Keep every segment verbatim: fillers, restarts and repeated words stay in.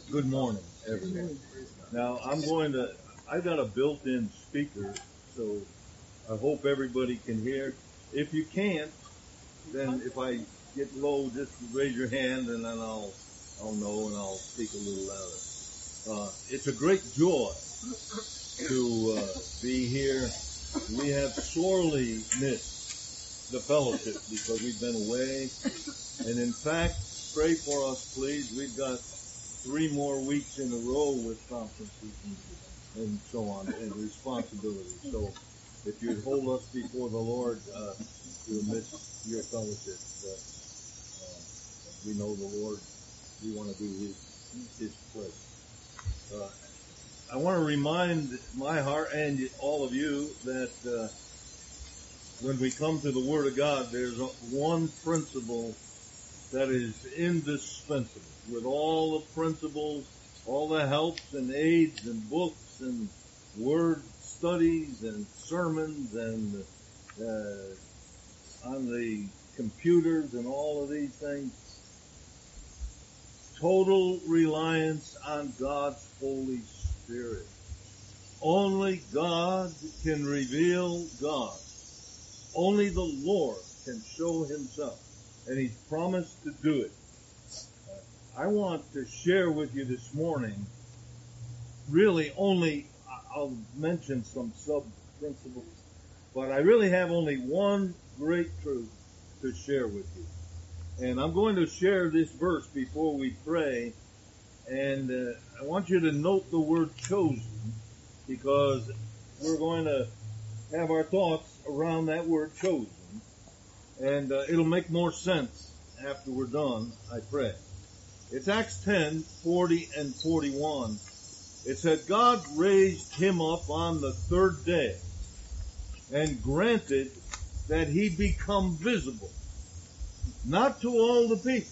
Good morning, everyone. Now, I'm going to, I got a built-in speaker, so I hope everybody can hear. If you can't, then if I get low, just raise your hand and then I'll, I'll know and I'll speak a little louder. Uh, it's a great joy to uh, be here. We have sorely missed the fellowship because we've been away. And in fact, pray for us, please. We've got three more weeks in a row with conferences and, and so on, and responsibilities. So if you'd hold us before the Lord, uh, we'll miss your fellowship. But uh, we know the Lord, we want to do His, His place. Uh, I want to remind my heart and all of you that uh, when we come to the Word of God, there's one principle that is indispensable. With all the principles, all the helps and aids and books and word studies and sermons and uh, on the computers and all of these things, total reliance on God's Holy Spirit. Only God can reveal God. Only the Lord can show Himself. And He's promised to do it. I want to share with you this morning, really only, I'll mention some sub-principles, but I really have only one great truth to share with you. And I'm going to share this verse before we pray, and uh, I want you to note the word chosen, because we're going to have our thoughts around that word chosen, and uh, it'll make more sense after we're done, I pray. It's Acts ten, forty and forty-one. It said, God raised him up on the third day and granted that he become visible, not to all the people,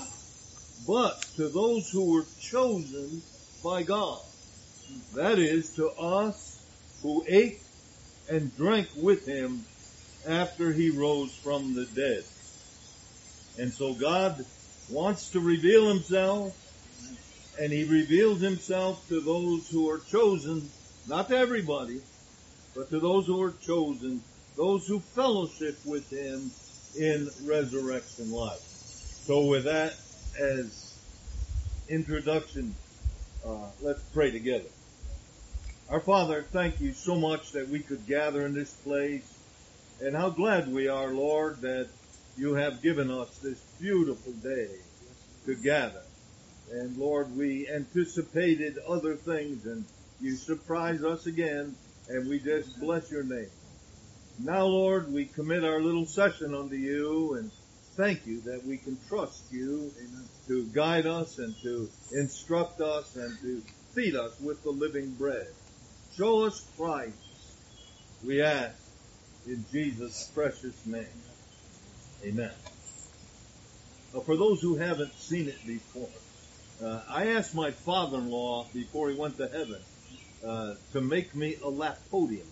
but to those who were chosen by God. That is, to us who ate and drank with him after he rose from the dead. And so God wants to reveal himself, and he reveals himself to those who are chosen, not to everybody, but to those who are chosen, those who fellowship with him in resurrection life. So with that as introduction, uh, let's pray together. Our Father, thank you so much that we could gather in this place, and how glad we are, Lord, that you have given us this beautiful day to gather. And Lord, we anticipated other things, and you surprise us again, and we just bless your name. Now, Lord, we commit our little session unto you, and thank you that we can trust you to guide us and to instruct us and to feed us with the living bread. Show us Christ, we ask, in Jesus' precious name. Amen. Now, for those who haven't seen it before, uh, I asked my father-in-law before he went to heaven uh, to make me a lap podium.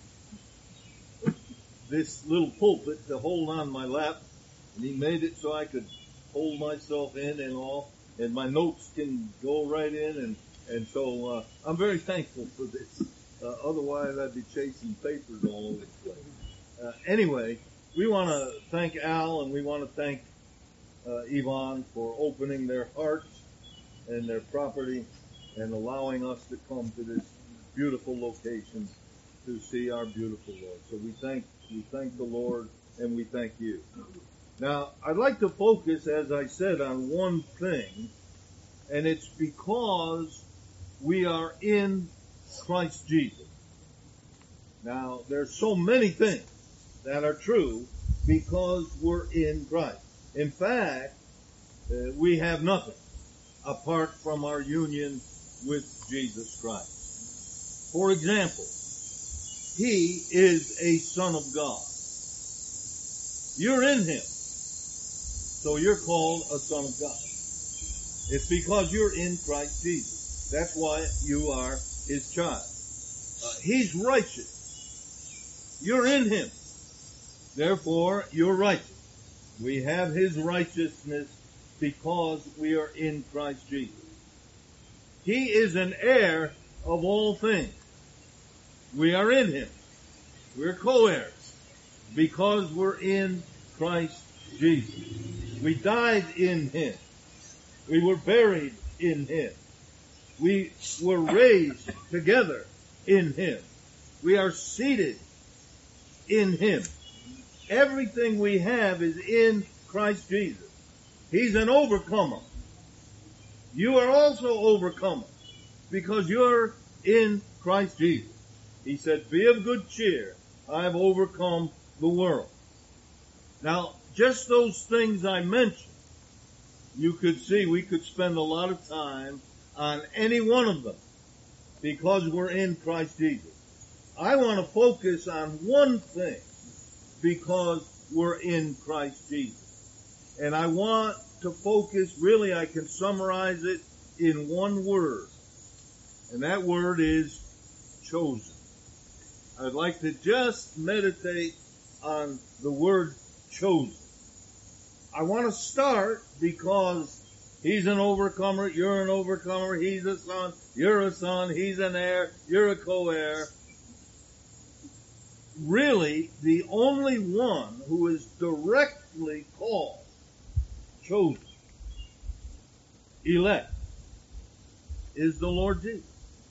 This little pulpit to hold on my lap, and he made it so I could hold myself in and all, and my notes can go right in, and, and so uh, I'm very thankful for this. Uh, otherwise, I'd be chasing papers all over the place. Uh, anyway, we want to thank Al, and we want to thank uh, Yvonne for opening their hearts and their property and allowing us to come to this beautiful location to see our beautiful Lord. So we thank, we thank the Lord, and we thank you. Now, I'd like to focus, as I said, on one thing, and it's because we are in Christ Jesus. Now, there's so many things that are true because we're in Christ. In fact, uh, we have nothing apart from our union with Jesus Christ. For example, He is a Son of God. You're in Him, so you're called a Son of God. It's because you're in Christ Jesus. That's why you are His child. Uh, he's righteous. You're in Him. Therefore, you're righteous. We have His righteousness because we are in Christ Jesus. He is an heir of all things. We are in him. We're co-heirs because we're in Christ Jesus. We died in him. We were buried in him. We were raised together in him. We are seated in him. Everything we have is in Christ Jesus. He's an overcomer. You are also overcomers because you're in Christ Jesus. He said, be of good cheer. I have overcome the world. Now, just those things I mentioned, you could see we could spend a lot of time on any one of them because we're in Christ Jesus. I want to focus on one thing because we're in Christ Jesus. And I want to focus, really I can summarize it in one word. And that word is chosen. I'd like to just meditate on the word chosen. I want to start because he's an overcomer, you're an overcomer, he's a son, you're a son, he's an heir, you're a co-heir. Really, the only one who is directly called, chosen, elect, is the Lord Jesus.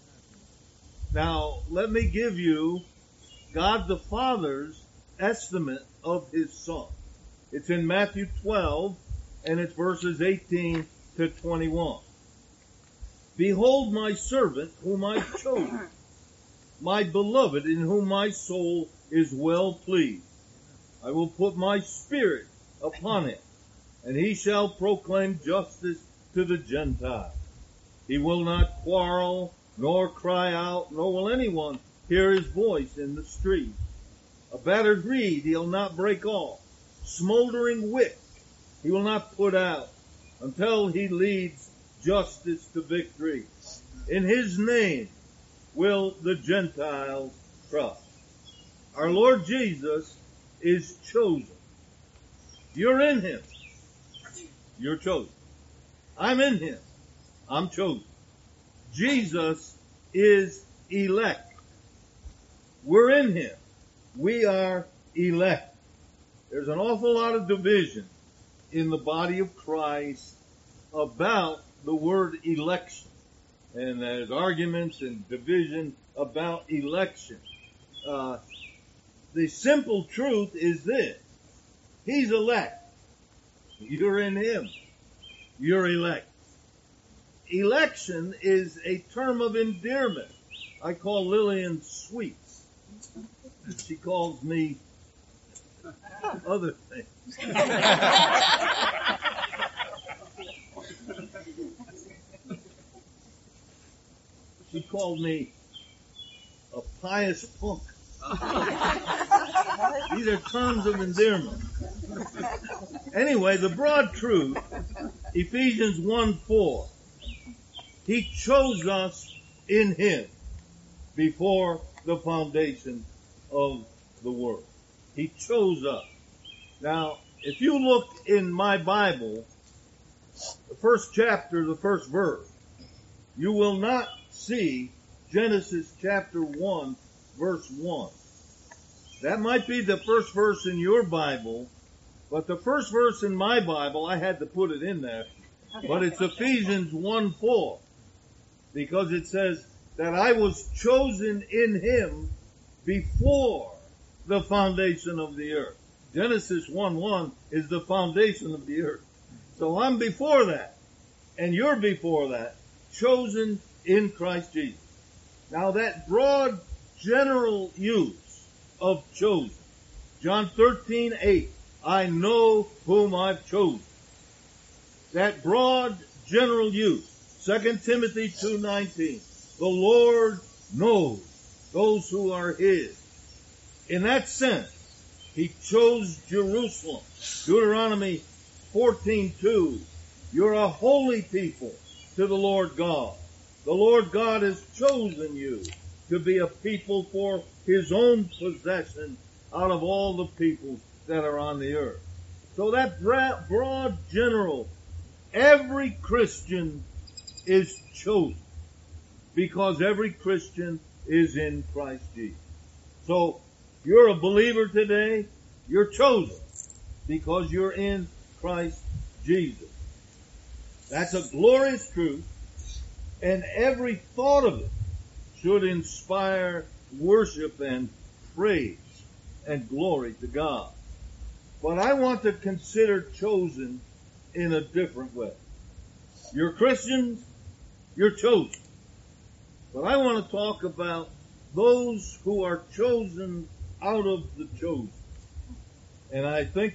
Now, let me give you God the Father's estimate of his Son. It's in Matthew twelve, and it's verses eighteen to twenty-one. Behold my servant whom I've chosen, my beloved in whom my soul is well pleased. I will put my spirit upon him, and he shall proclaim justice to the Gentiles. He will not quarrel, nor cry out, nor will anyone hear his voice in the street. A battered reed he'll not break off. Smoldering wick he will not put out until he leads justice to victory. In his name will the Gentiles trust. Our Lord Jesus is chosen. You're in him. You're chosen. I'm in him. I'm chosen. Jesus is elect. We're in him. We are elect. There's an awful lot of division in the body of Christ about the word election. And there's arguments and division about election. Uh, the simple truth is this. He's elect. You're in him. You're elect. Election is a term of endearment. I call Lillian sweets. She calls me other things. She called me a pious punk. These are terms of endearment. Anyway, the broad truth, Ephesians one four, he chose us in him before the foundation of the world. He chose us. Now, if you look in my Bible, the first chapter, the first verse, you will not see Genesis chapter one, verse one. That might be the first verse in your Bible, but the first verse in my Bible, I had to put it in there, but it's Ephesians one four, because it says that I was chosen in him before the foundation of the earth. Genesis one one is the foundation of the earth. So I'm before that, and you're before that, chosen in Christ Jesus. Now that broad general use of chosen, John thirteen eight, I know whom I've chosen. That broad general use, Second Timothy two nineteen, the Lord knows those who are his. In that sense, he chose Jerusalem. Deuteronomy fourteen two, you're a holy people to the Lord God. The Lord God has chosen you to be a people for his own possession out of all the peoples that are on the earth. So that broad general, every Christian is chosen. because every Christian is in Christ Jesus. So, you're a believer today, you're chosen because you're in Christ Jesus. That's a glorious truth, and every thought of it should inspire worship and praise and glory to God. But I want to consider chosen in a different way. You're Christians, you're chosen. But I want to talk about those who are chosen out of the chosen. And I think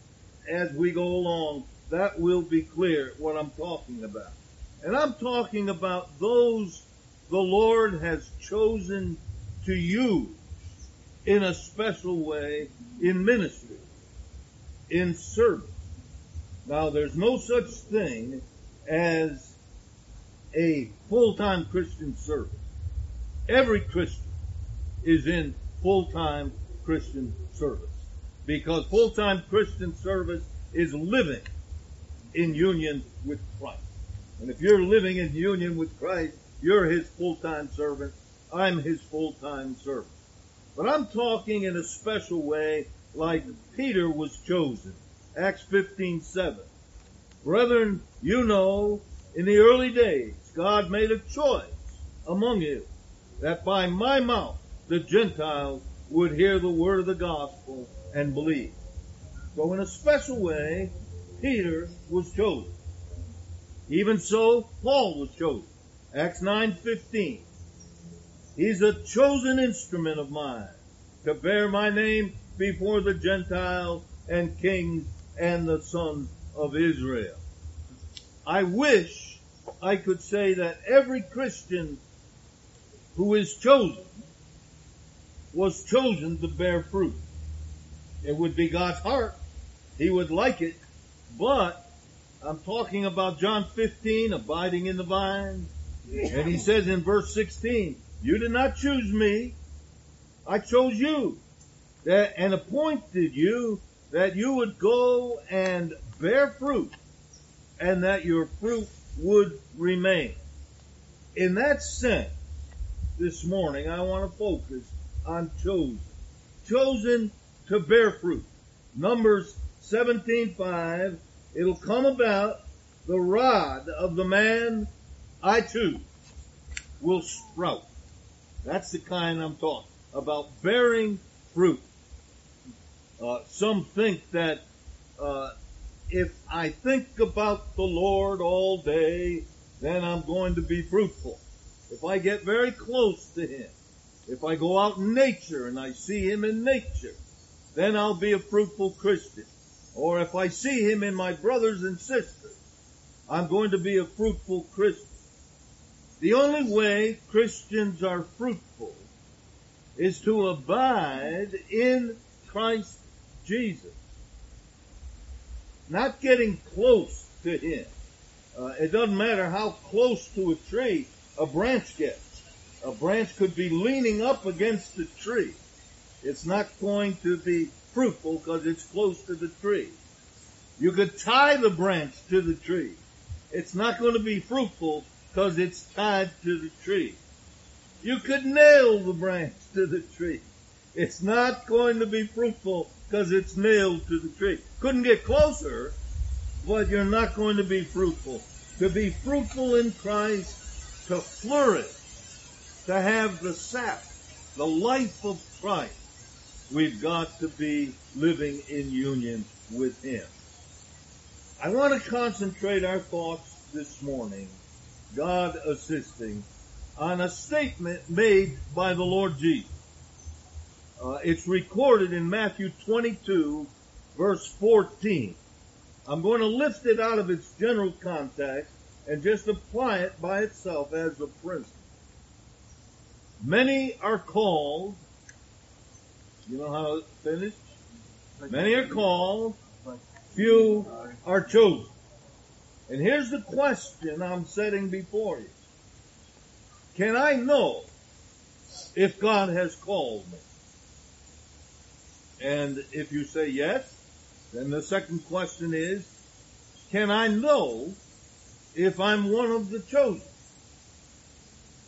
as we go along, that will be clear what I'm talking about. And I'm talking about those the Lord has chosen to use in a special way in ministry, in service. Now, there's no such thing as a full-time Christian service. Every Christian is in full-time Christian service, because full-time Christian service is living in union with Christ. And if you're living in union with Christ, you're His full-time servant. I'm His full-time servant. But I'm talking in a special way like Peter was chosen. Acts fifteen seven. Brethren, you know, in the early days, God made a choice among you that by my mouth the Gentiles would hear the word of the gospel and believe. So in a special way, Peter was chosen. Even so, Paul was chosen. Acts nine fifteen. He's a chosen instrument of mine to bear my name before the Gentiles and kings and the sons of Israel. I wish I could say that every Christian who is chosen was chosen to bear fruit. It would be God's heart. He would like it. But I'm talking about John fifteen, abiding in the vine. And he says in verse sixteen, you did not choose me. I chose you that, and appointed you that you would go and bear fruit, and that your fruit would remain. In that sense, this morning I want to focus on chosen. Chosen to bear fruit. Numbers seventeen five, it'll come about the rod of the man I choose will sprout. That's the kind I'm talking about, bearing fruit. Uh, some think that uh, if I think about the Lord all day, then I'm going to be fruitful. If I get very close to Him, if I go out in nature and I see Him in nature, then I'll be a fruitful Christian. Or if I see Him in my brothers and sisters, I'm going to be a fruitful Christian. The only way Christians are fruitful is to abide in Christ Jesus. Not getting close to Him. Uh, it doesn't matter how close to a tree a branch gets. A branch could be leaning up against the tree. It's not going to be fruitful because it's close to the tree. You could tie the branch to the tree. It's not going to be fruitful because it's tied to the tree. You could nail the branch to the tree. It's not going to be fruitful because it's nailed to the tree. Couldn't get closer, but you're not going to be fruitful. To be fruitful in Christ, to flourish, to have the sap, the life of Christ, we've got to be living in union with Him. I want to concentrate our thoughts this morning, God assisting, on a statement made by the Lord Jesus. Uh, it's recorded in Matthew twenty-two, verse fourteen. I'm going to lift it out of its general context and just apply it by itself as a principle. Many are called, you know how to finish? Many are called, few are chosen. And here's the question I'm setting before you. Can I know if God has called me? And if you say yes, then the second question is, can I know if I'm one of the chosen?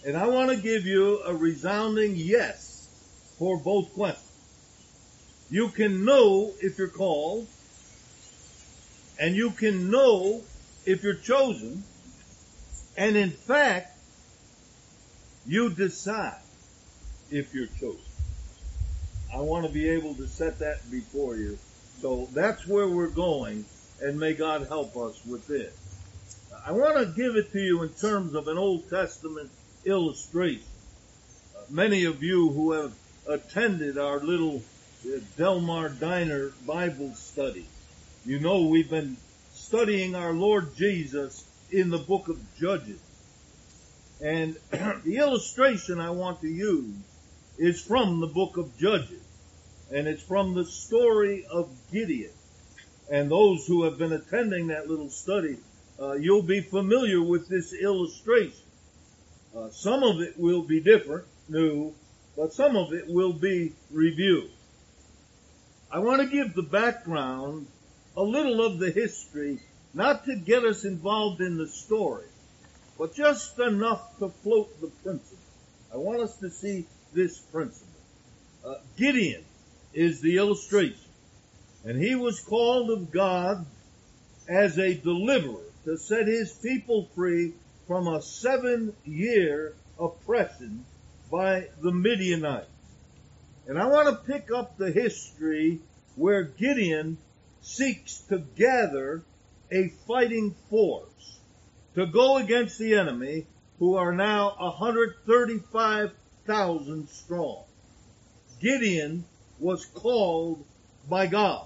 And I want to give you a resounding yes for both questions. You can know if you're called, and you can know if you're chosen, and in fact, you decide if you're chosen. I want to be able to set that before you. So that's where we're going, and may God help us with this. I want to give it to you in terms of an Old Testament illustration. Uh, many of you who have attended our little uh, Delmar Diner Bible study, you know we've been studying our Lord Jesus in the book of Judges. And the illustration I want to use is from the book of Judges. And it's from the story of Gideon. And those who have been attending that little study, uh, you'll be familiar with this illustration. Uh, some of it will be different, new, but some of it will be reviewed. I want to give the background, a little of the history, not to get us involved in the story, but just enough to float the principle. I want us to see this principle. Uh, Gideon is the illustration, and he was called of God as a deliverer to set his people free from a seven-year oppression by the Midianites. And I want to pick up the history where Gideon seeks to gather a fighting force to go against the enemy, who are now one hundred thirty-five thousand strong. Gideon was called by God.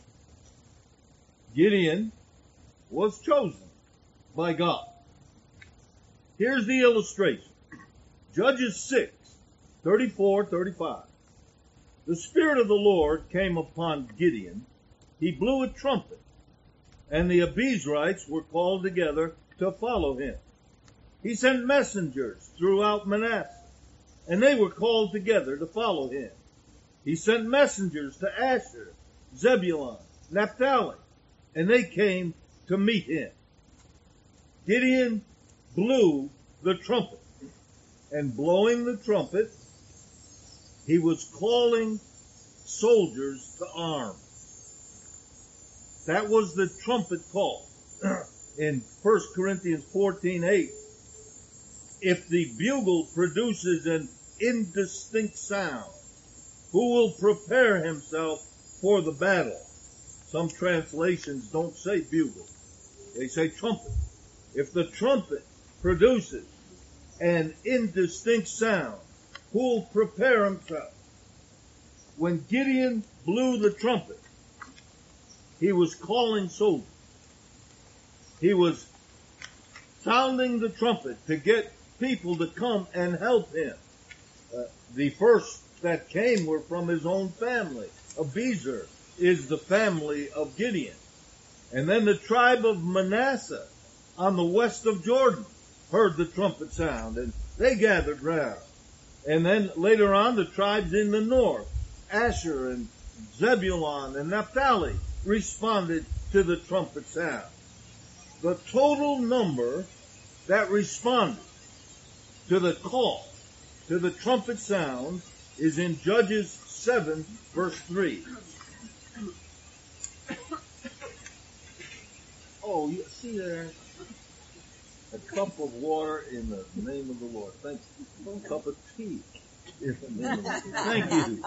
Gideon was chosen by God. Here's the illustration. Judges six, thirty-four, thirty-five. The Spirit of the Lord came upon Gideon. He blew a trumpet, and the Abiezrites were called together to follow him. He sent messengers throughout Manasseh, and they were called together to follow him. He sent messengers to Asher, Zebulun, Naphtali, and they came to meet him. Gideon blew the trumpet, and blowing the trumpet, he was calling soldiers to arms. That was the trumpet call. In First Corinthians fourteen eight, if the bugle produces an indistinct sound, who will prepare himself for the battle? Some translations don't say bugle. They say trumpet. If the trumpet produces an indistinct sound, who will prepare himself? When Gideon blew the trumpet, he was calling soldiers. He was sounding the trumpet to get people to come and help him. Uh, the first that came were from his own family. Abiezer is the family of Gideon. And then the tribe of Manasseh on the west of Jordan heard the trumpet sound, and they gathered round. And then later on, the tribes in the north, Asher and Zebulun and Naphtali, responded to the trumpet sound. The total number that responded to the call, to the trumpet sound, is in Judges seven, verse three. Oh, you see there? A cup of water in the name of the Lord. Thank you. A cup of tea in the name of the Lord. Thank you.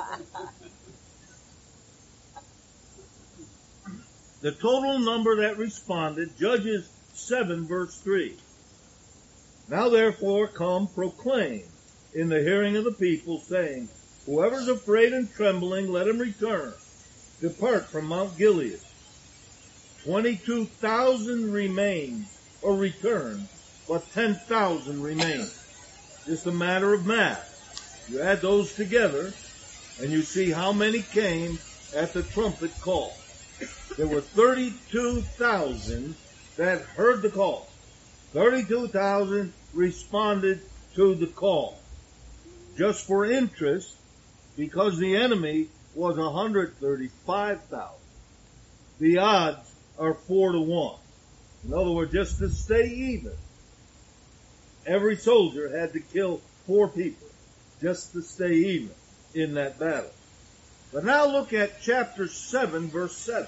The total number that responded, Judges seven, verse three. Now therefore come, proclaim in the hearing of the people, saying, whoever's afraid and trembling, let him return. Depart from Mount Gilead. Twenty-two thousand remained, or returned, but ten thousand remained. Just a matter of math. You add those together, and you see how many came at the trumpet call. There were thirty-two thousand that heard the call. thirty-two thousand responded to the call. Just for interest, because the enemy was one hundred thirty-five thousand. The odds are four to one. In other words, just to stay even. Every soldier had to kill four people just to stay even in that battle. But now look at chapter seven, verse seven.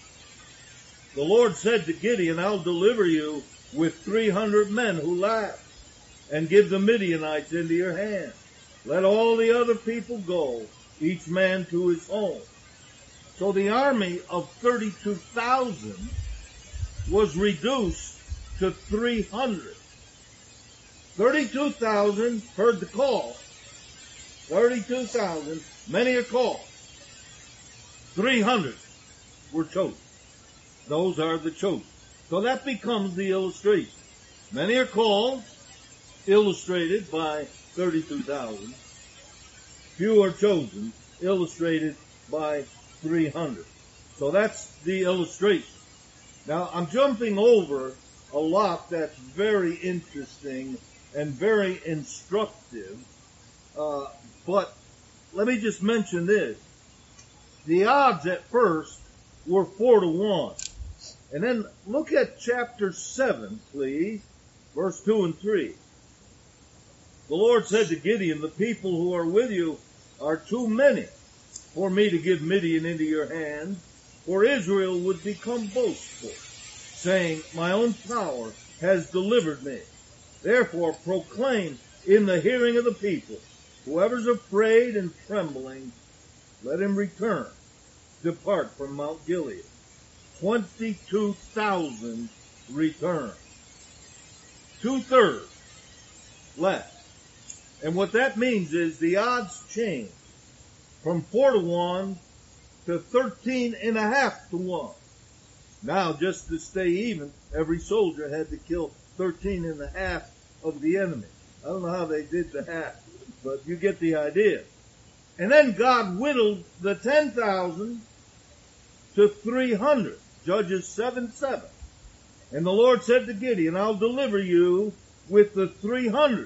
The Lord said to Gideon, I'll deliver you with three hundred men who laugh, and give the Midianites into your hand. Let all the other people go, each man to his home. So the army of thirty-two thousand was reduced to three hundred. thirty-two thousand heard the call. thirty-two thousand, many are called. three hundred were chosen. Those are the chosen. So that becomes the illustration. Many are called, illustrated by thirty-two thousand. Few are chosen, illustrated by three hundred. So that's the illustration. Now I'm jumping over a lot that's very interesting and very instructive. Uh, but let me just mention this. The odds at first were four to one. And then look at chapter seven, please, verse two and three. The Lord said to Gideon, the people who are with you are too many for me to give Midian into your hand, for Israel would become boastful, saying, my own power has delivered me. Therefore proclaim in the hearing of the people, whoever's afraid and trembling, let him return, depart from Mount Gilead. twenty-two thousand returned. Two-thirds left. And what that means is the odds change from four to one to thirteen and a half to one. Now, just to stay even, every soldier had to kill thirteen and a half of the enemy. I don't know how they did the half, but you get the idea. And then God whittled the ten thousand to three hundred. Judges seven seven. And the Lord said to Gideon, I'll deliver you with the three hundred.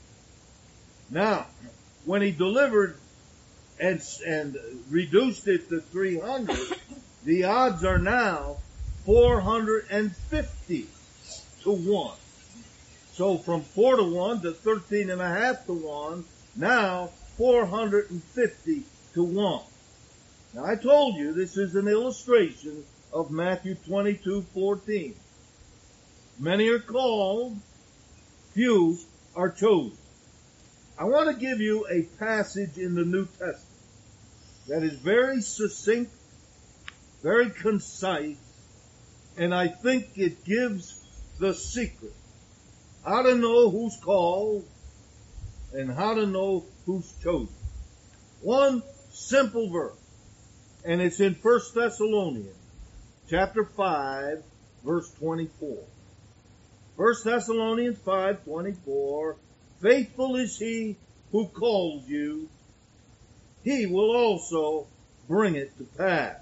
Now, when he delivered and, and reduced it to three hundred, the odds are now four hundred fifty to one. So from four to one to thirteen and a half to one, now four hundred fifty to one. Now I told you this is an illustration of Matthew twenty-two fourteen. Many are called, few are chosen. I want to give you a passage in the New Testament that is very succinct, very concise, and I think it gives the secret. How to know who's called and how to know who's chosen. One simple verse, and it's in First Thessalonians chapter five, verse twenty-four. First Thessalonians five twenty-four. Faithful is he who calls you. He will also bring it to pass.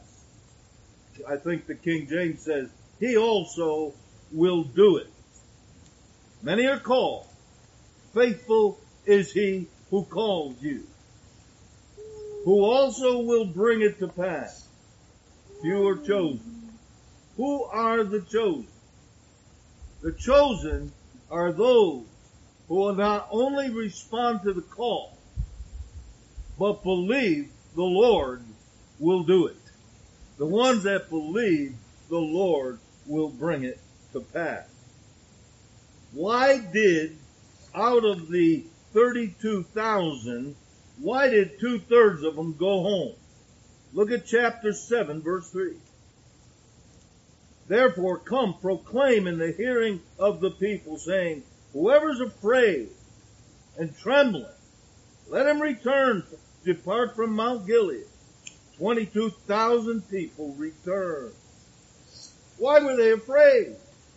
I think the King James says, he also will do it. Many are called. Faithful is he who calls you, who also will bring it to pass. Few are chosen. Who are the chosen? The chosen are those who will not only respond to the call, but believe the Lord will do it. The ones that believe the Lord will bring it to pass. Why did, out of the thirty-two thousand, why did two-thirds of them go home? Look at chapter seven, verse three. Therefore come, proclaim in the hearing of the people, saying, whoever's afraid and trembling, let him return, depart from Mount Gilead. twenty-two thousand people returned. Why were they afraid?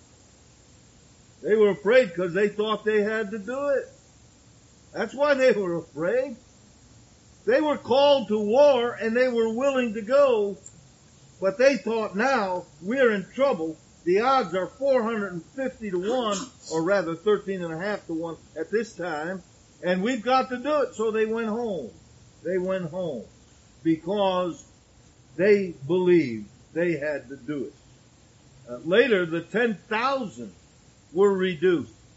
They were afraid because they thought they had to do it. That's why they were afraid. They were called to war and they were willing to go, but they thought now we're in trouble. The odds are four hundred fifty to one, or rather thirteen and a half to one at this time, and we've got to do it. So they went home. They went home because they believed they had to do it. Uh, later, the ten thousand were reduced.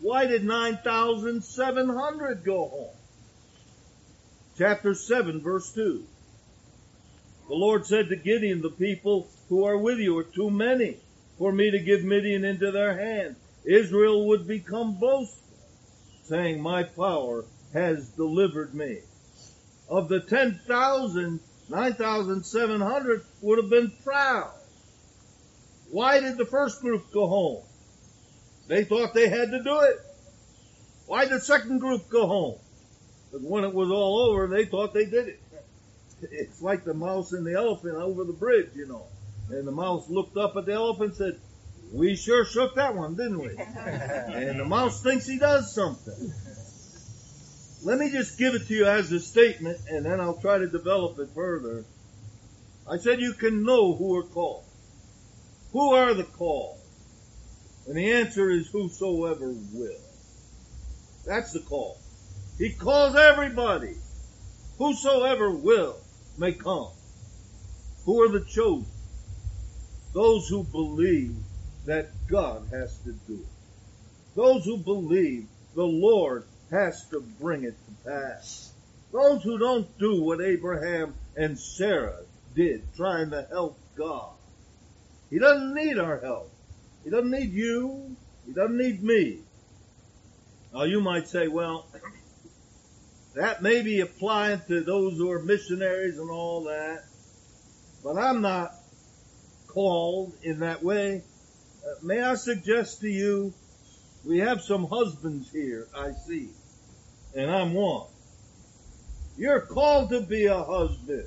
Why did nine thousand seven hundred go home? Chapter seven, verse two. The Lord said to Gideon, the people who are with you are too many for me to give Midian into their hand. Israel would become boastful, saying, my power has delivered me. Of the ten thousand, nine thousand seven hundred would have been proud. Why did the first group go home? They thought they had to do it. Why did the second group go home? Because when it was all over, they thought they did it. It's like the mouse and the elephant over the bridge, you know. And the mouse looked up at the elephant and said, we sure shook that one, didn't we? And the mouse thinks he does something. Let me just give it to you as a statement, and then I'll try to develop it further. I said you can know who are called. Who are the called? And the answer is whosoever will. That's the call. He calls everybody. Whosoever will may come. Who are the chosen? Those who believe that God has to do it. Those who believe the Lord has to bring it to pass. Those who don't do what Abraham and Sarah did, trying to help God. He doesn't need our help. He doesn't need you. He doesn't need me. Now you might say, well, that may be applying to those who are missionaries and all that, but I'm not called in that way. Uh, may I suggest to you, we have some husbands here, I see, and I'm one. You're called to be a husband.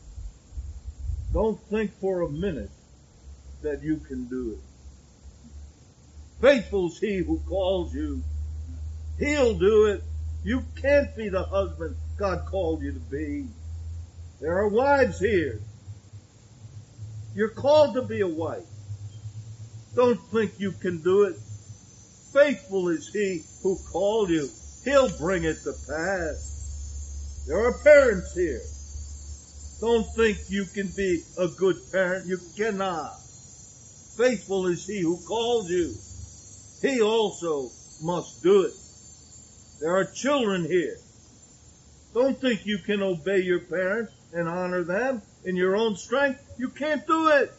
Don't think for a minute that you can do it. Faithful is he who calls you. He'll do it. You can't be the husband God called you to be. There are wives here. You're called to be a wife. Don't think you can do it. Faithful is he who called you. He'll bring it to pass. There are parents here. Don't think you can be a good parent. You cannot. Faithful is he who called you. He also must do it. There are children here. Don't think you can obey your parents and honor them in your own strength. You can't do it.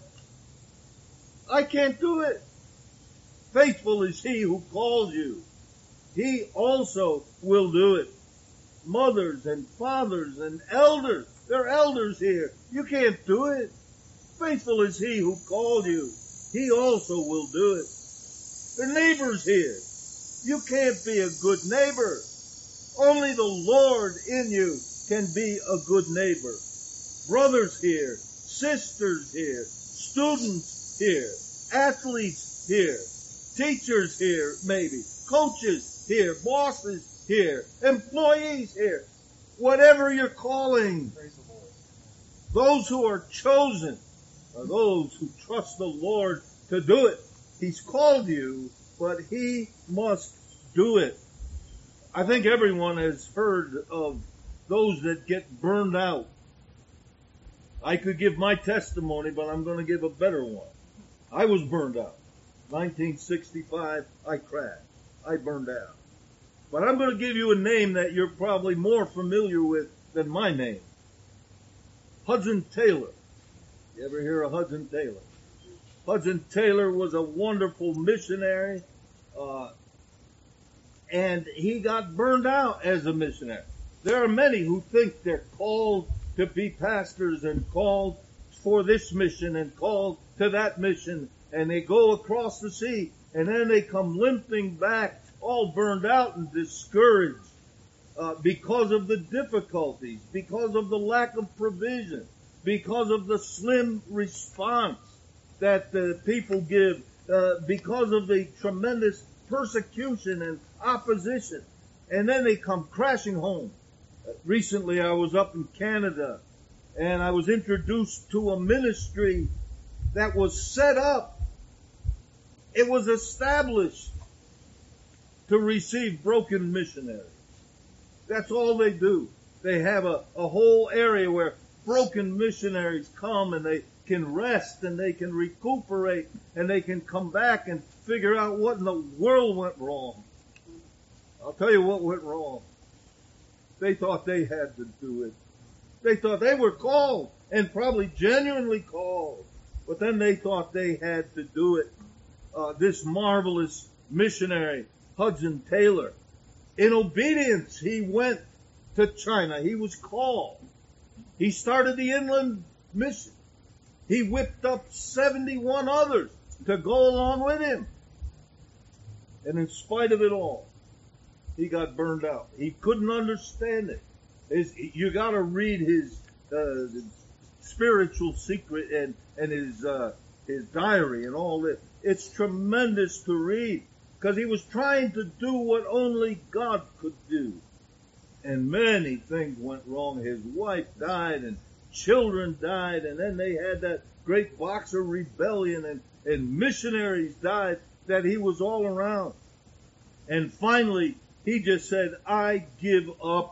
I can't do it. Faithful is he who calls you. He also will do it. Mothers and fathers and elders. There are elders here. You can't do it. Faithful is he who called you. He also will do it. There are neighbors here. You can't be a good neighbor. Only the Lord in you can be a good neighbor. Brothers here, sisters here, students here, athletes here, teachers here maybe, coaches here, bosses here, employees here. Whatever your calling, those who are chosen are those who trust the Lord to do it. He's called you, but he must do it. I think everyone has heard of those that get burned out. I could give my testimony, but I'm going to give a better one. I was burned out. nineteen sixty-five, I crashed. I burned out. But I'm going to give you a name that you're probably more familiar with than my name. Hudson Taylor. You ever hear of Hudson Taylor? Hudson Taylor was a wonderful missionary, uh, and he got burned out as a missionary. There are many who think they're called to be pastors and called for this mission and called to that mission, and they go across the sea, and then they come limping back, all burned out and discouraged uh, because of the difficulties, because of the lack of provision, because of the slim response that the people give, uh, because of the tremendous persecution and opposition. And then they come crashing home. Uh, recently I was up in Canada, and I was introduced to a ministry that was set up. It was established to receive broken missionaries. That's all they do. They have a, a whole area where broken missionaries come and they can rest and they can recuperate and they can come back and figure out what in the world went wrong. I'll tell you what went wrong. They thought they had to do it. They thought they were called, and probably genuinely called. But then they thought they had to do it. Uh, this marvelous missionary, Hudson Taylor, in obedience, he went to China. He was called. He started the inland mission. He whipped up seventy-one others to go along with him. And in spite of it all, he got burned out. He couldn't understand it. His, you got to read his uh, spiritual secret and and his uh, his diary and all this. It's tremendous to read because he was trying to do what only God could do, and many things went wrong. His wife died and children died, and then they had that great Boxer rebellion, and and missionaries died that he was all around. And finally, he just said, "I give up."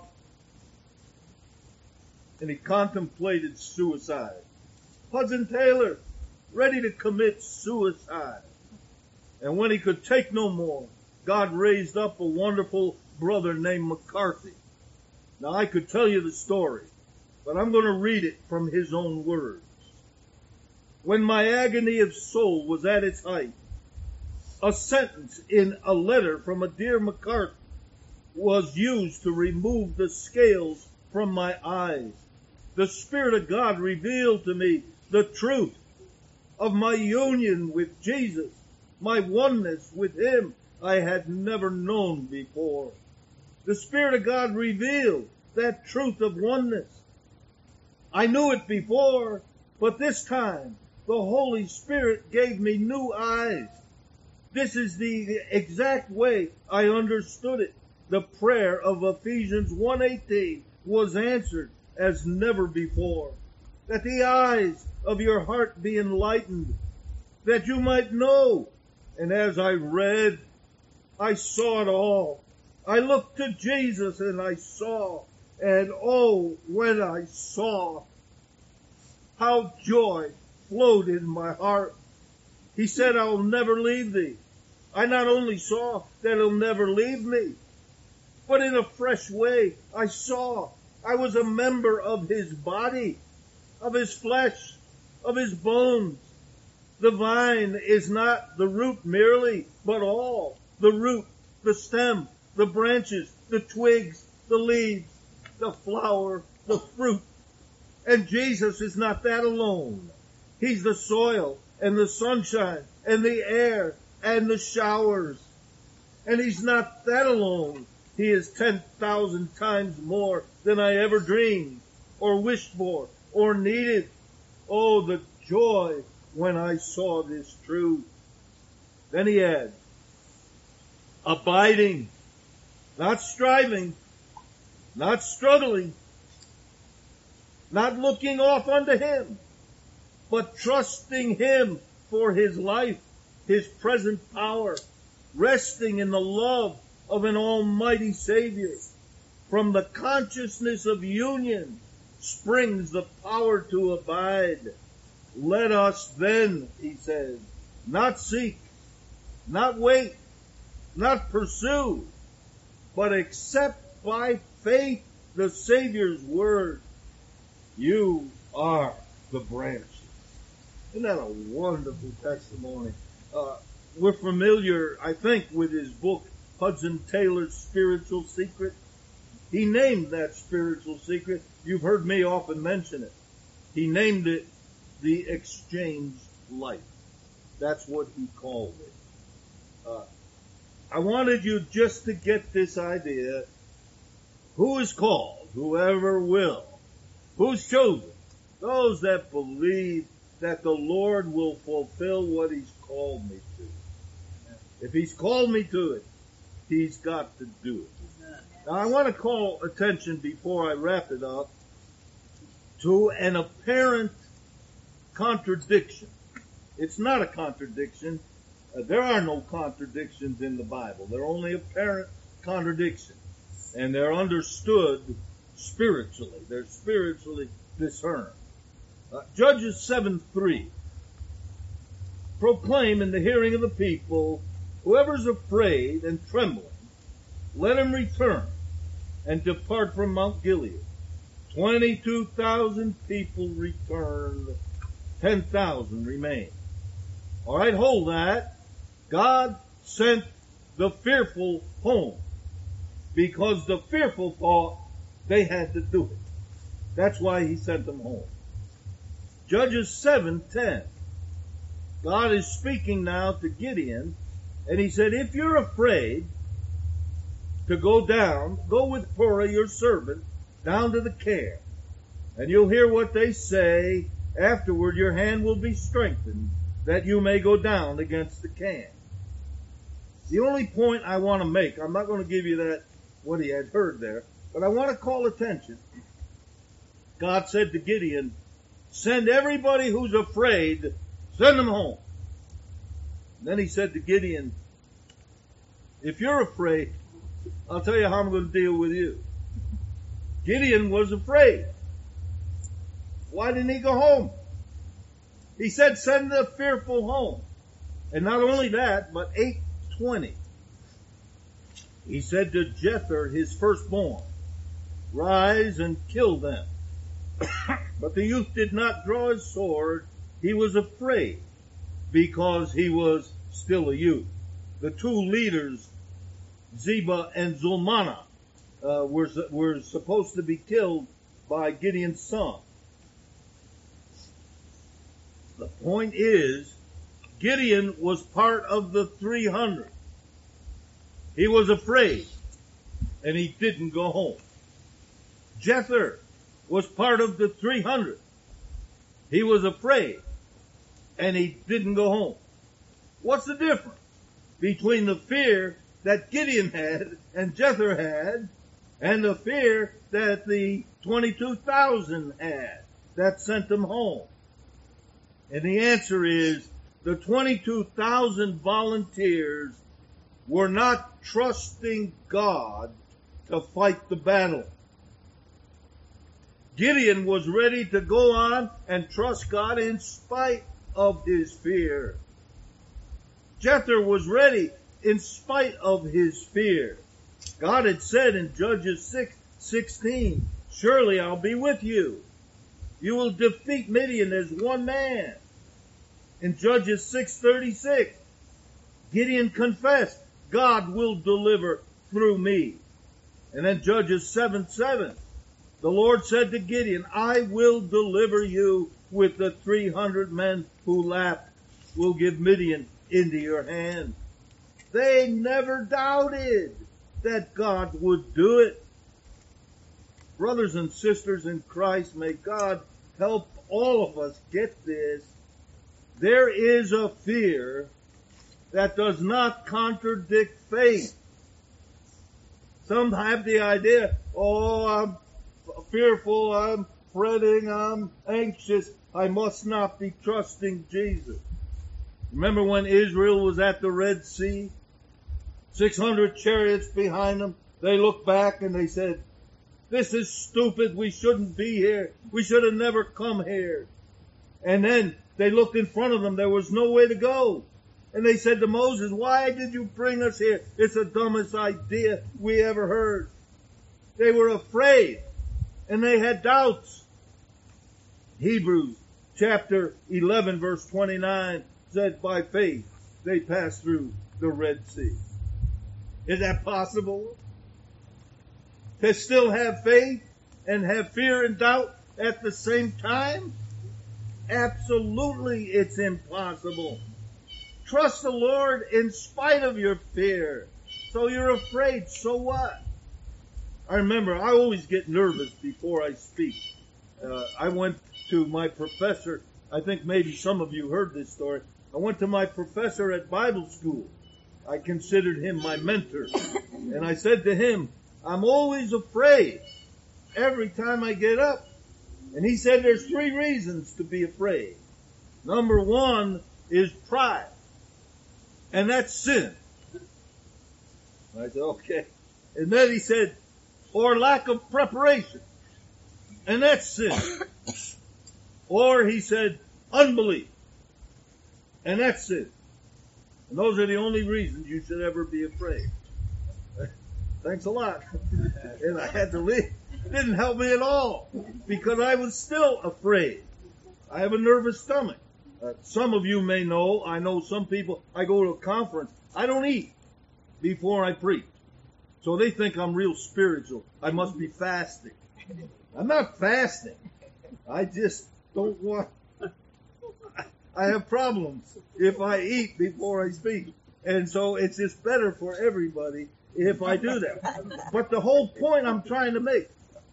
And he contemplated suicide. Hudson Taylor, ready to commit suicide. And when he could take no more, God raised up a wonderful brother named McCarthy. Now I could tell you the story, but I'm going to read it from his own words. When my agony of soul was at its height, a sentence in a letter from a dear McCarthy was used to remove the scales from my eyes. The Spirit of God revealed to me the truth of my union with Jesus, my oneness with Him I had never known before. The Spirit of God revealed that truth of oneness. I knew it before, but this time the Holy Spirit gave me new eyes. This is the exact way I understood it. The prayer of Ephesians one eighteen was answered as never before, that the eyes of your heart be enlightened, that you might know. And as I read, I saw it all. I looked to Jesus and I saw, and oh, when I saw, how joy flowed in my heart. He said, "I'll never leave thee." I not only saw that He'll never leave me, but in a fresh way, I saw I was a member of His body, of His flesh, of His bones. The vine is not the root merely, but all. The root, the stem, the branches, the twigs, the leaves, the flower, the fruit. And Jesus is not that alone. He's the soil and the sunshine and the air and the showers. And He's not that alone. He is ten thousand times more than I ever dreamed or wished for or needed. Oh, the joy when I saw this truth. Then he adds, abiding, not striving, not struggling, not looking off unto Him, but trusting Him for His life, His present power, resting in the love of an almighty Savior. From the consciousness of union springs the power to abide. Let us then, he says, not seek, not wait, not pursue, but accept by faith the Savior's word. You are the branches. Isn't that a wonderful testimony? Uh, we're familiar, I think, with his book, Hudson Taylor's Spiritual Secret. He named that spiritual secret. You've heard me often mention it. He named it the exchanged life. That's what he called it. Uh, I wanted you just to get this idea. Who is called? Whoever will. Who's chosen? Those that believe that the Lord will fulfill what He's called me to. If He's called me to it, He's got to do it. Now I want to call attention before I wrap it up to an apparent contradiction. It's not a contradiction. Uh, there are no contradictions in the Bible. They're only apparent contradictions. And they're understood spiritually. They're spiritually discerned. Uh, Judges seven three. Proclaim in the hearing of the people, whoever's afraid and trembling, let him return and depart from Mount Gilead. Twenty-two thousand people returned. ten thousand remained. All right, hold that. God sent the fearful home because the fearful thought they had to do it. That's why he sent them home. Judges seven ten. God is speaking now to Gideon, and he said, if you're afraid to go down, go with Purah, your servant, down to the camp, and you'll hear what they say. Afterward, your hand will be strengthened, that you may go down against the camp. The only point I want to make, I'm not going to give you that, what he had heard there, but I want to call attention. God said to Gideon, send everybody who's afraid, send them home. And then he said to Gideon, if you're afraid, I'll tell you how I'm going to deal with you. Gideon was afraid. Why didn't he go home? He said, send the fearful home. And not only that, but eight twenty. He said to Jether, his firstborn, rise and kill them. But the youth did not draw his sword. He was afraid because he was still a youth. The two leaders, Zebah and Zulmana, uh, were, were supposed to be killed by Gideon's son. The point is, Gideon was part of the three hundred. He was afraid, and he didn't go home. Jether was part of the three hundred. He was afraid, and he didn't go home. What's the difference between the fear that Gideon had and Jether had and the fear that the twenty-two thousand had that sent them home? And the answer is the twenty-two thousand volunteers were not trusting God to fight the battle. Gideon was ready to go on and trust God in spite of his fear. Jether was ready in spite of his fear. God had said in Judges six sixteen, surely I'll be with you. You will defeat Midian as one man. In Judges six thirty-six, Gideon confessed, God will deliver through me. And then Judges seven seven, the Lord said to Gideon, I will deliver you with the three hundred men who laughed, will give Midian into your hand. They never doubted that God would do it. Brothers and sisters in Christ, may God help all of us get this. There is a fear that does not contradict faith. Some have the idea, oh, I'm fearful, I'm fretting, I'm anxious, I must not be trusting Jesus. Remember when Israel was at the Red Sea? six hundred chariots behind them. They looked back and they said, this is stupid, we shouldn't be here. We should have never come here. And then they looked in front of them, there was no way to go. And they said to Moses, why did you bring us here? It's the dumbest idea we ever heard. They were afraid and they had doubts. Hebrews chapter eleven verse twenty-nine said by faith they passed through the Red Sea. Is that possible? To still have faith and have fear and doubt at the same time? Absolutely, it's impossible. Trust the Lord in spite of your fear. So you're afraid, so what? I remember I always get nervous before I speak. Uh, I went to my professor, I think maybe some of you heard this story. I went to my professor at Bible school. I considered him my mentor. And I said to him, I'm always afraid every time I get up. And he said there's three reasons to be afraid. Number one is pride. And that's sin. I said, okay. And then he said, or lack of preparation. And that's sin. Or he said, unbelief. And that's sin. And those are the only reasons you should ever be afraid. thanks a lot. And I had to leave. It didn't help me at all because I was still afraid. I have a nervous stomach. Uh, some of you may know, I know some people, I go to a conference, I don't eat before I preach. So they think I'm real spiritual. I must be fasting. I'm not fasting. I just don't want, I have problems if I eat before I speak. And so it's just better for everybody if I do that. But the whole point I'm trying to make,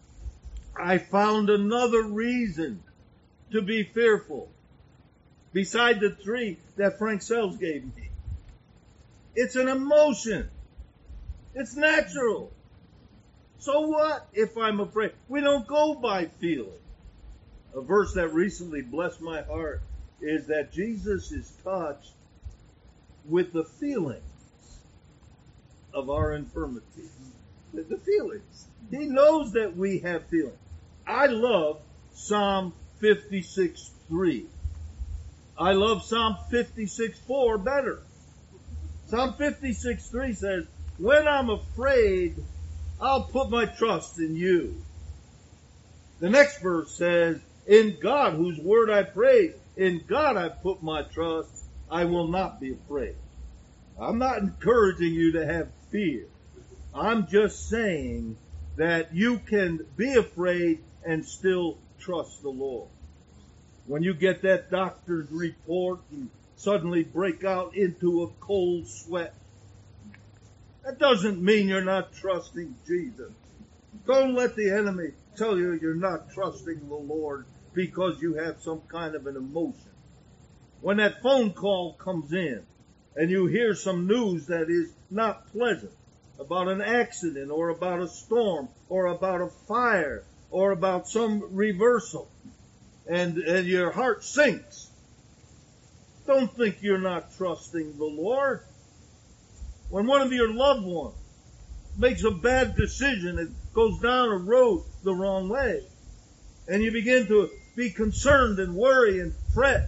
I found another reason to be fearful beside the three that Frank Sells gave me. It's an emotion. It's natural. So what if I'm afraid? We don't go by feeling. A verse that recently blessed my heart is that Jesus is touched with the feelings of our infirmities. The, the feelings. He knows that we have feelings. I love Psalm fifty-six three. I love Psalm fifty-six four better. Psalm fifty-six three says, when I'm afraid, I'll put my trust in you. The next verse says, in God, whose word I praise, in God I put my trust, I will not be afraid. I'm not encouraging you to have fear. I'm just saying that you can be afraid and still trust the Lord. When you get that doctor's report and suddenly break out into a cold sweat, that doesn't mean you're not trusting Jesus. Don't let the enemy tell you you're not trusting the Lord because you have some kind of an emotion. When that phone call comes in and you hear some news that is not pleasant about an accident or about a storm or about a fire or about some reversal, and, and your heart sinks, don't think you're not trusting the Lord. When one of your loved ones makes a bad decision and goes down a road the wrong way, and you begin to be concerned and worry and fret,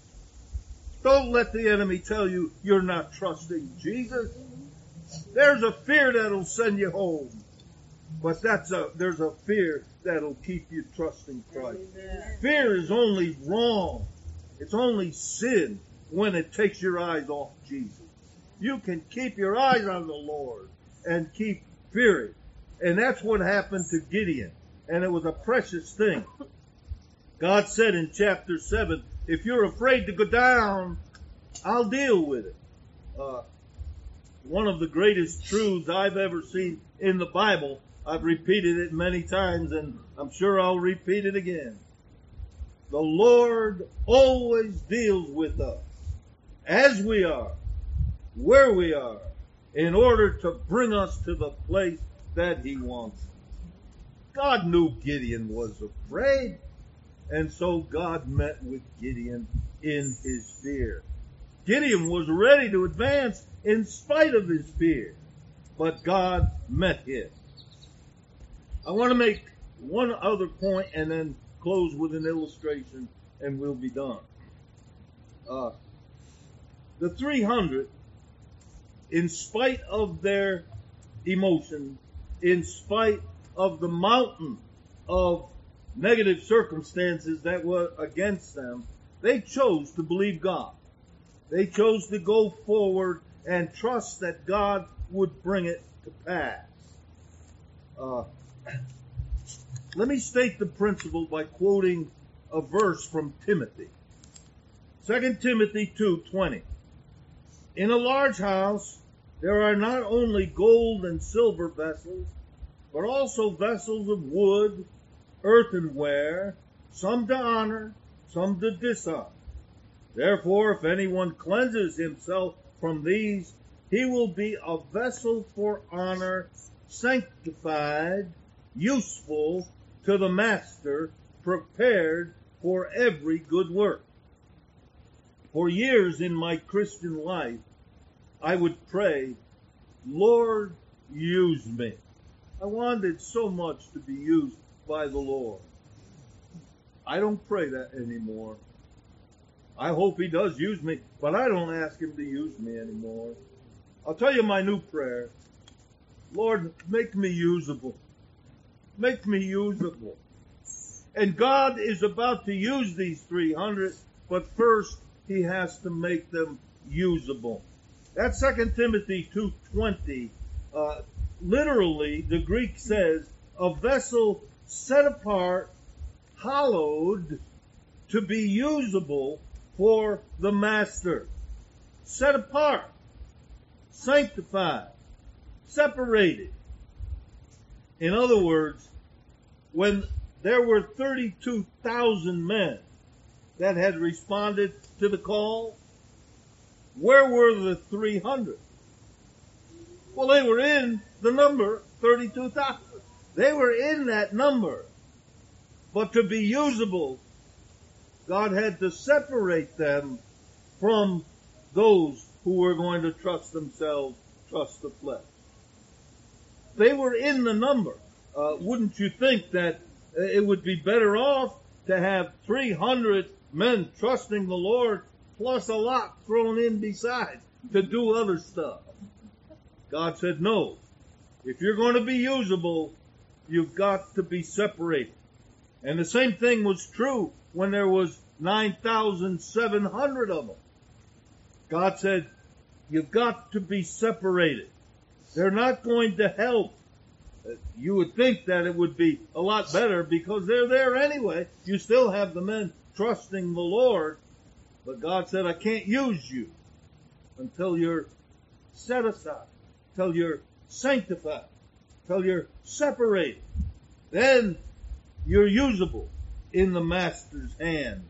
don't let the enemy tell you you're not trusting Jesus. There's a fear that'll send you home, but that's a there's a fear that'll keep you trusting Christ. Amen. Fear is only wrong. It's only sin when it takes your eyes off Jesus. You can keep your eyes on the Lord and keep fearing. And that's what happened to Gideon. And it was a precious thing. God said in chapter seven, if you're afraid to go down, I'll deal with it. Uh, one of the greatest truths I've ever seen in the Bible, I've repeated it many times, and I'm sure I'll repeat it again. The Lord always deals with us as we are, where we are, in order to bring us to the place that He wants. God knew Gideon was afraid, and so God met with Gideon in his fear. Gideon was ready to advance in spite of his fear, but God met him. I want to make one other point and then close with an illustration and we'll be done. Uh, the three hundred, in spite of their emotion, in spite of the mountain of negative circumstances that were against them, they chose to believe God. They chose to go forward and trust that God would bring it to pass. Uh, let me state the principle by quoting a verse from Timothy. Second Timothy two twenty. In a large house there are not only gold and silver vessels, but also vessels of wood, earthenware, some to honor, some to dishonor. Therefore, if anyone cleanses himself from these, he will be a vessel for honor, sanctified, useful to the master, prepared for every good work. For years in my Christian life, I would pray, Lord, use me. I wanted so much to be used by the Lord. I don't pray that anymore. I hope He does use me, but I don't ask Him to use me anymore. I'll tell you my new prayer. Lord, make me usable. Make me usable. And God is about to use these three hundred, but first he has to make them usable. That's Second Timothy two twenty. Uh, literally, the Greek says, a vessel set apart, hallowed, to be usable for the master. Set apart, sanctified, separated. In other words, when there were thirty-two thousand men that had responded to the call, where were the three hundred? Well, they were in the number thirty-two thousand. They were in that number. But to be usable, God had to separate them from those who were going to trust themselves, trust the flesh. They were in the number. Uh, wouldn't you think that it would be better off to have three hundred men trusting the Lord plus a lot thrown in besides to do other stuff? God said, no. If you're going to be usable, you've got to be separated. And the same thing was true when there was nine thousand seven hundred of them. God said, you've got to be separated. They're not going to help. You would think that it would be a lot better because they're there anyway. You still have the men trusting the Lord. But God said, I can't use you until you're set aside, until you're sanctified, until you're separated. Then you're usable in the master's hand.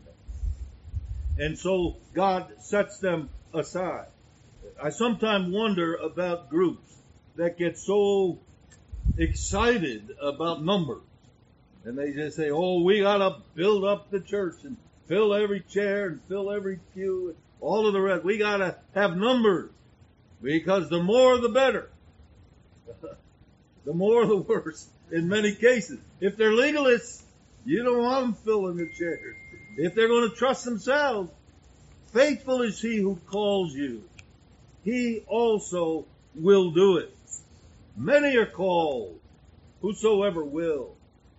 And so God sets them aside. I sometimes wonder about groups that get so excited about numbers. And they just say, oh, we got to build up the church and fill every chair and fill every pew and all of the rest. We got to have numbers because the more the better. The more the worse in many cases. If they're legalists, you don't want them filling the chairs. If they're going to trust themselves, faithful is he who calls you. He also will do it. Many are called, whosoever will.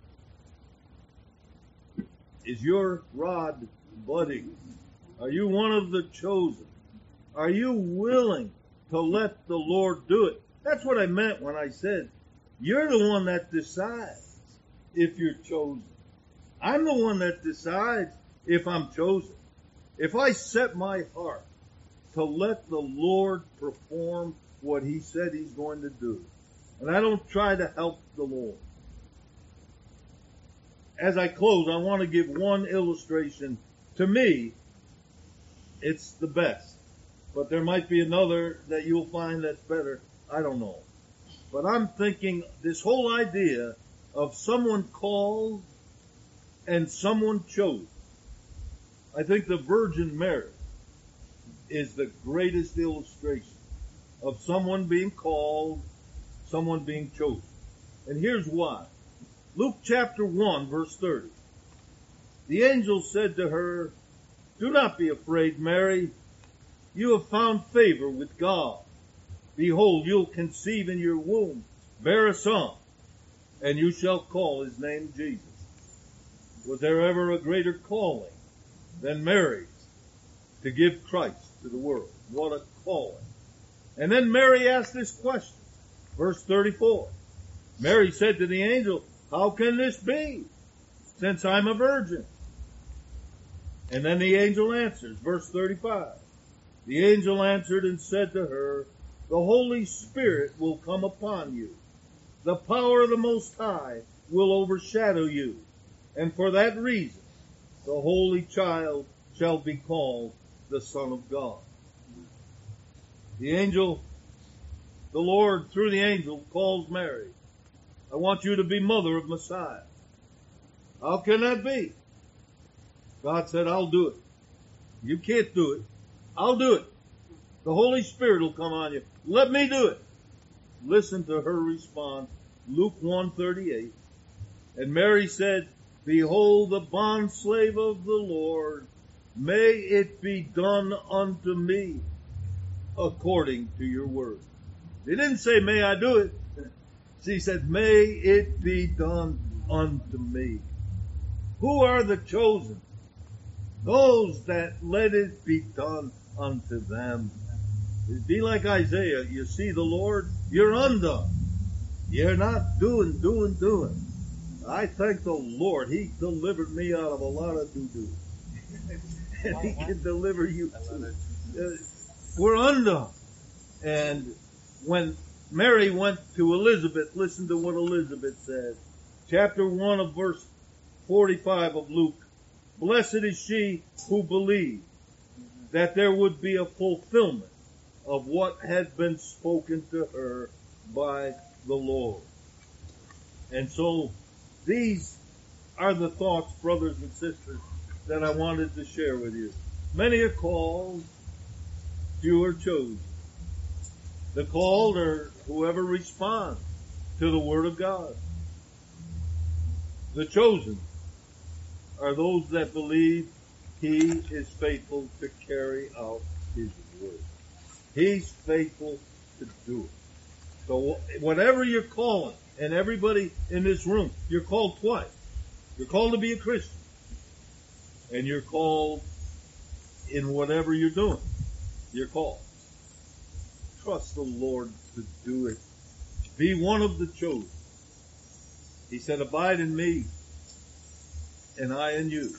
Is your rod budding? Are you one of the chosen? Are you willing to let the Lord do it? That's what I meant when I said, you're the one that decides if you're chosen. I'm the one that decides if I'm chosen. If I set my heart to let the Lord perform what he said he's going to do, and I don't try to help the Lord. As I close, I want to give one illustration. To me, it's the best. But there might be another that you'll find that's better. I don't know. But I'm thinking this whole idea of someone called and someone chosen. I think the Virgin Mary is the greatest illustration of someone being called, someone being chosen. And here's why. Luke chapter one, verse thirty. The angel said to her, do not be afraid, Mary. You have found favor with God. Behold, you'll conceive in your womb, bear a son, and you shall call his name Jesus. Was there ever a greater calling than Mary's to give Christ to the world? What a calling. And then Mary asked this question. Verse thirty-four. Mary said to the angel, how can this be, since I'm a virgin? And then the angel answers, verse thirty-five. The angel answered and said to her, the Holy Spirit will come upon you. The power of the Most High will overshadow you. And for that reason, the Holy Child shall be called the Son of God. The angel, the Lord, through the angel, calls Mary. I want you to be mother of Messiah. How can that be? God said, I'll do it. You can't do it. I'll do it. The Holy Spirit will come on you. Let me do it. Listen to her response. Luke one thirty-eight. And Mary said, behold the bondslave of the Lord. May it be done unto me according to your word. He didn't say, may I do it. She said, may it be done unto me. Who are the chosen? Those that let it be done unto them. Be like Isaiah. You see the Lord, you're undone. You're not doing, doing, doing. I thank the Lord. He delivered me out of a lot of doo-doo. And He can deliver you too. Uh, we're undone. And when Mary went to Elizabeth, listen to what Elizabeth said. Chapter one of verse forty-five of Luke. Blessed is she who believed that there would be a fulfillment of what had been spoken to her by the Lord. And so these are the thoughts, brothers and sisters, that I wanted to share with you. Many are called, few are chosen. The called are whoever responds to the Word of God. The chosen are those that believe He is faithful to carry out His word. He's faithful to do it. So whatever you're calling, and everybody in this room, you're called twice. You're called to be a Christian. And you're called in whatever you're doing. You're called. Trust the Lord to do it. Be one of the chosen. He said, abide in me, and I in you.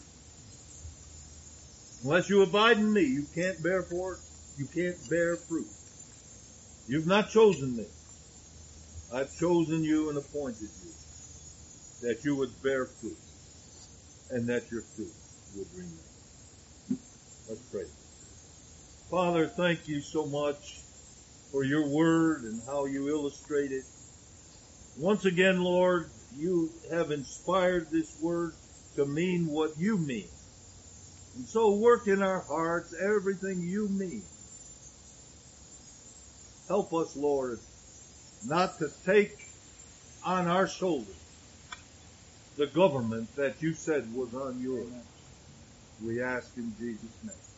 Unless you abide in me, you can't bear forth, you can't bear fruit. You've not chosen me. I've chosen you and appointed you that you would bear fruit and that your fruit would remain. Let's pray. Father, thank you so much for your word and how you illustrate it. Once again, Lord, you have inspired this word to mean what you mean. And so work in our hearts everything you mean. Help us, Lord, not to take on our shoulders the government that you said was on yours. We ask in Jesus' name.